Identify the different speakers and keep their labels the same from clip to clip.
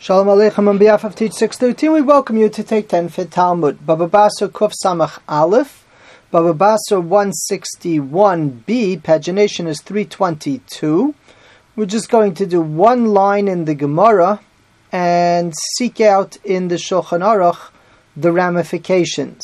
Speaker 1: Shalom Aleichem. On behalf of Teach 613, we welcome you to take 10 Fit Talmud. Baba Basra Kuf Samach Aleph, Baba Basra 161b, pagination is 322. We're just going to do one line in the Gemara and seek out in the Shulchan Aruch the ramifications.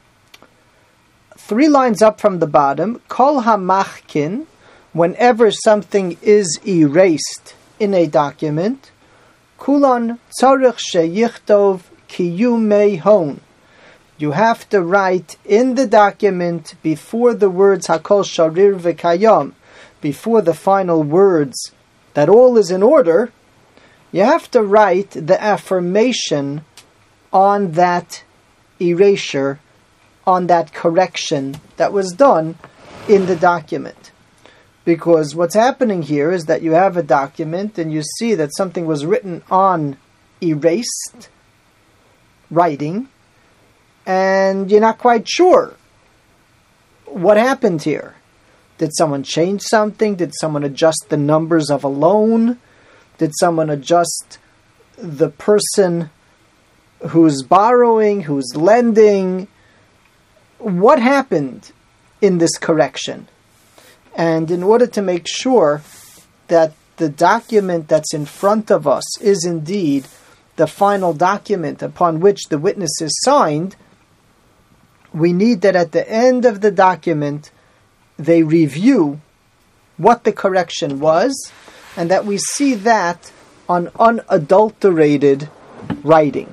Speaker 1: 3 lines up from the bottom, Kol HaMachkin, whenever something is erased in a document, Kulan tzarich sheyichtov kiyumei hon. You have to write in the document before the words Hakol Sharir v'Kayam, before the final words that all is in order. You have to write the affirmation on that erasure, on that correction that was done in the document. Because what's happening here is that you have a document and you see that something was written on erased writing, and you're not quite sure what happened here. Did someone change something? Did someone adjust the numbers of a loan? Did someone adjust the person who's borrowing, who's lending? What happened in this correction? And in order to make sure that the document that's in front of us is indeed the final document upon which the witness is signed, we need that at the end of the document they review what the correction was, and that we see that on unadulterated writing.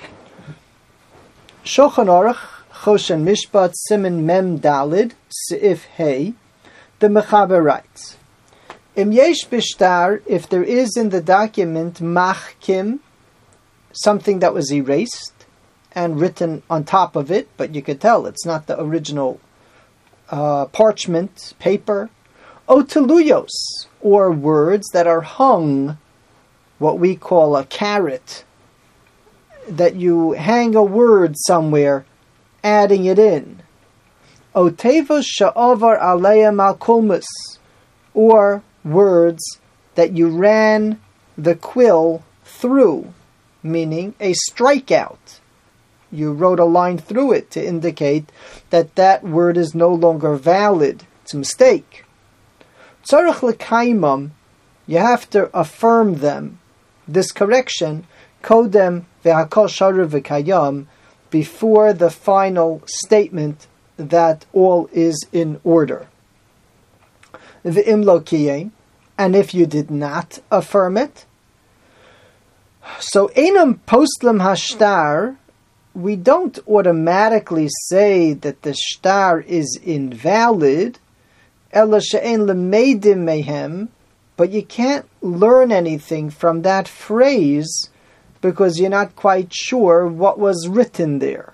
Speaker 1: Shulchan Aruch, Choshen Mishpat, Siman Mem Dalid, Seif Hey, the Mechaber writes, Im yesh bishtar, if there is in the document machkim, something that was erased and written on top of it, but you could tell it's not the original parchment, paper, oteluyos, or words that are hung, what we call a carrot, that you hang a word somewhere, adding it in. Otevos sha'avar aleim al kulmus, or words that you ran the quill through, meaning a strikeout. You wrote a line through it to indicate that that word is no longer valid. It's a mistake. Tzarech l'kaimam, you have to affirm them, this correction, kodem ve'hakol sharir v'kayam, before the final statement that all is in order. V'im lo kiyem, and if you did not affirm it, so enam postlem hashtar, we don't automatically say that the shtar is invalid, ela she'en lemeidim mehem, but you can't learn anything from that phrase because you're not quite sure what was written there.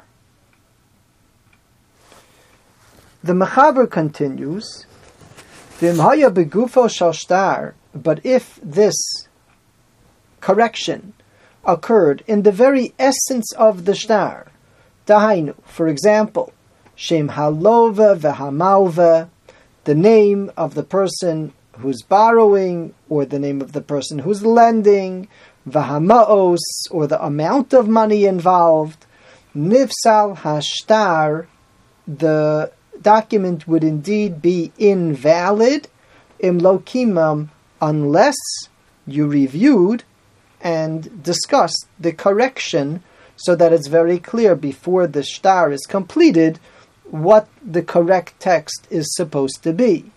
Speaker 1: The Mechaber continues, V'im haya begufo shel shtar, but if this correction occurred in the very essence of the shtar, dahainu, for example, shem halova v'hamalva, the name of the person who's borrowing, or the name of the person who's lending, v'hamaos, or the amount of money involved, nifsal hashtar, the document would indeed be invalid, im lo kimam, unless you reviewed and discussed the correction so that it's very clear before the shtar is completed what the correct text is supposed to be.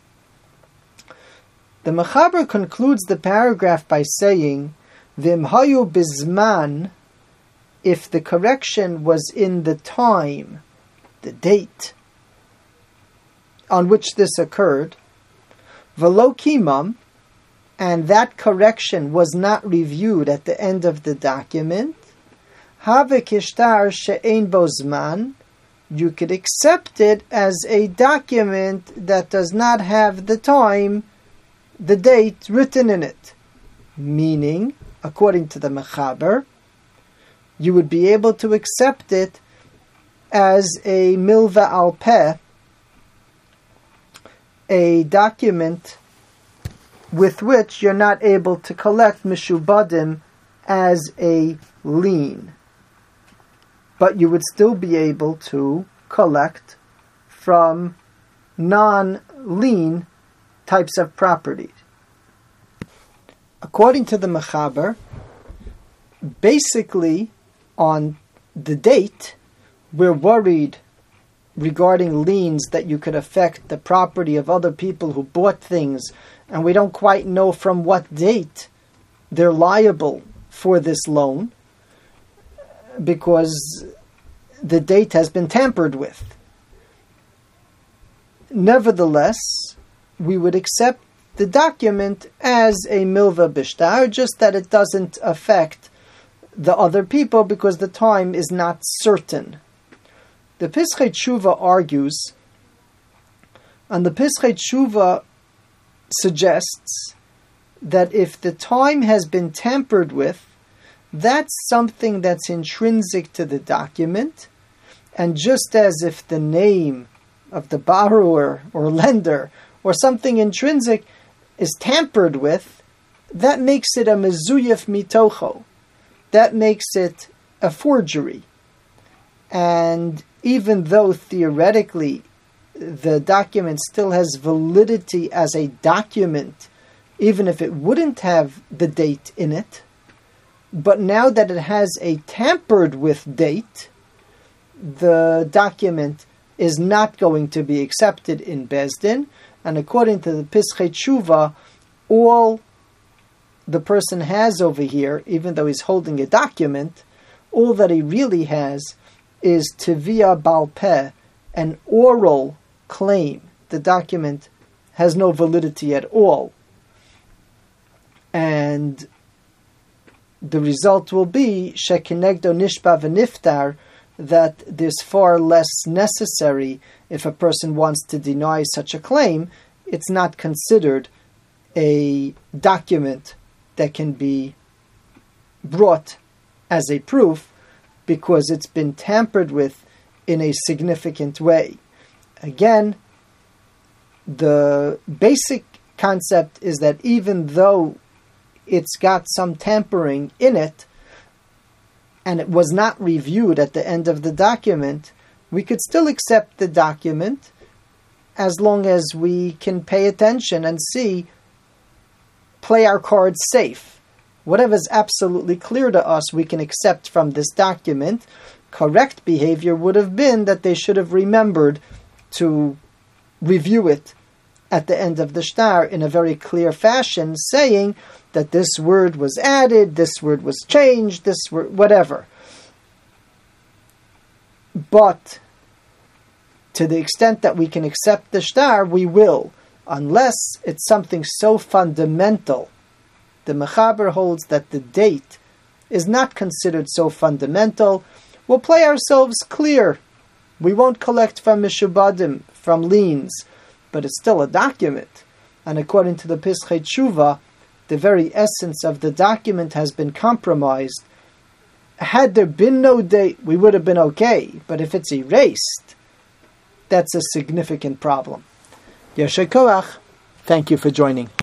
Speaker 1: The Mechaber concludes the paragraph by saying, V'im hayu bizman, if the correction was in the time, the date on which this occurred, v'lo kimam, and that correction was not reviewed at the end of the document, have kishtar she'ein bo zman, you could accept it as a document that does not have the time, the date written in it. Meaning, according to the Mechaber, you would be able to accept it as a milva al peh, a document with which you're not able to collect mishubadim as a lien. But you would still be able to collect from non-lien types of property. According to the Mechaber, basically on the date, we're worried regarding liens that you could affect the property of other people who bought things, and we don't quite know from what date they're liable for this loan, because the date has been tampered with. Nevertheless, we would accept the document as a milva bishtar, just that it doesn't affect the other people because the time is not certain. The Pischei Tshuva argues, and the Pischei Tshuva suggests that if the time has been tampered with, that's something that's intrinsic to the document, and just as if the name of the borrower or lender or something intrinsic is tampered with, that makes it a mezuyef mitocho. That makes it a forgery. And even though theoretically the document still has validity as a document, even if it wouldn't have the date in it, but now that it has a tampered with date, the document is not going to be accepted in Beis Din, and according to the Pischei Tshuva, all the person has over here, even though he's holding a document, all that he really has is Tevia Bal Peh, an oral claim. The document has no validity at all. And the result will be Shekinegdo Nishba V'Niftar, that there's far less necessary if a person wants to deny such a claim. It's not considered a document that can be brought as a proof because it's been tampered with in a significant way. Again, the basic concept is that even though it's got some tampering in it, and it was not reviewed at the end of the document, we could still accept the document as long as we can pay attention and play our cards safe. Whatever's absolutely clear to us, we can accept from this document. Correct behavior would have been that they should have remembered to review it at the end of the shtar in a very clear fashion, saying that this word was added, this word was changed, this word, whatever. But to the extent that we can accept the shtar, we will, unless it's something so fundamental. The Mechaber holds that the date is not considered so fundamental. We'll play ourselves clear. We won't collect from mishubadim, from liens, but it's still a document. And according to the Pischei Tshuva, the very essence of the document has been compromised. Had there been no date, we would have been okay. But if it's erased, that's a significant problem. Yesher Koach, thank you for joining.